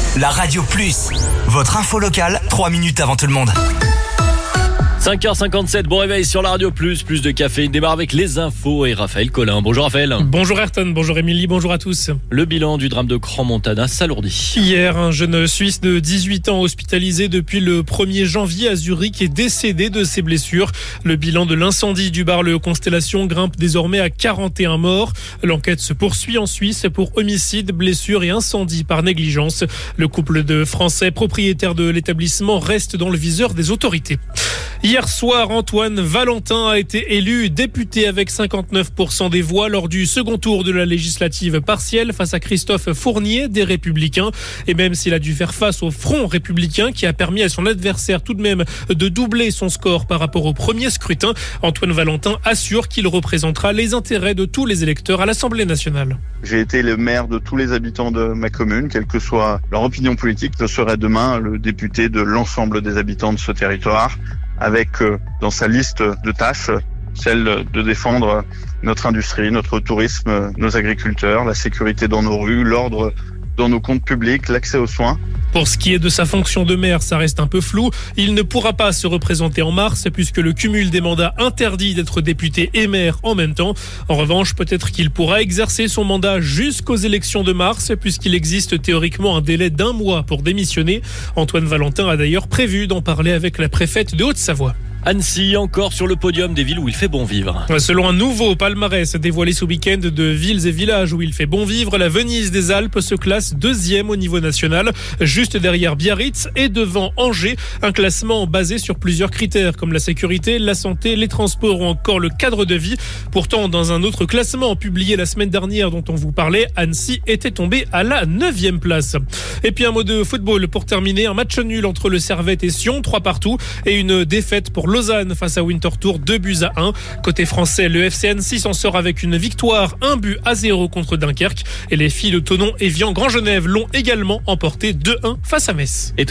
La Radio Plus, votre info locale, 3 minutes avant tout le monde. 5h57, bon réveil sur la Radio Plus de caféine démarre avec les infos et Raphaël Collin. Bonjour Raphaël. Bonjour Ayrton, bonjour Émilie, bonjour à tous. Le bilan du drame de Crans-Montana s'alourdit. Hier, un jeune Suisse de 18 ans hospitalisé depuis le 1er janvier à Zurich est décédé de ses blessures. Le bilan de l'incendie du bar Le Constellation grimpe désormais à 41 morts. L'enquête se poursuit en Suisse pour homicide, blessure et incendie par négligence. Le couple de Français propriétaires de l'établissement reste dans le viseur des autorités. Hier soir, Antoine Valentin a été élu député avec 59% des voix lors du second tour de la législative partielle face à Christophe Fournier des Républicains. Et même s'il a dû faire face au Front républicain qui a permis à son adversaire tout de même de doubler son score par rapport au premier scrutin, Antoine Valentin assure qu'il représentera les intérêts de tous les électeurs à l'Assemblée nationale. J'ai été le maire de tous les habitants de ma commune, quelle que soit leur opinion politique. Je serai demain le député de l'ensemble des habitants de ce territoire, avec dans sa liste de tâches celle de défendre notre industrie, notre tourisme, nos agriculteurs, la sécurité dans nos rues, l'ordre dans nos comptes publics, l'accès aux soins. Pour ce qui est de sa fonction de maire, ça reste un peu flou. Il ne pourra pas se représenter en mars puisque le cumul des mandats interdit d'être député et maire en même temps. En revanche, peut-être qu'il pourra exercer son mandat jusqu'aux élections de mars puisqu'il existe théoriquement un délai d'1 mois pour démissionner. Antoine Valentin a d'ailleurs prévu d'en parler avec la préfète de Haute-Savoie. Annecy, encore sur le podium des villes où il fait bon vivre. Selon un nouveau palmarès dévoilé ce week-end de villes et villages où il fait bon vivre, la Venise des Alpes se classe 2e au niveau national, juste derrière Biarritz et devant Angers. Un classement basé sur plusieurs critères comme la sécurité, la santé, les transports ou encore le cadre de vie. Pourtant, dans un autre classement publié la semaine dernière dont on vous parlait, Annecy était tombé à la 9e place. Et puis un mot de football pour terminer. Un match nul entre le Servette et Sion, 3-3, et une défaite pour Lausanne face à Winterthur, 2-1. Côté français, le FC Annecy s'en sort avec une victoire 1-0 contre Dunkerque. Et les filles de Thonon, Évian, Grand Genève l'ont également emporté 2-1 face à Metz.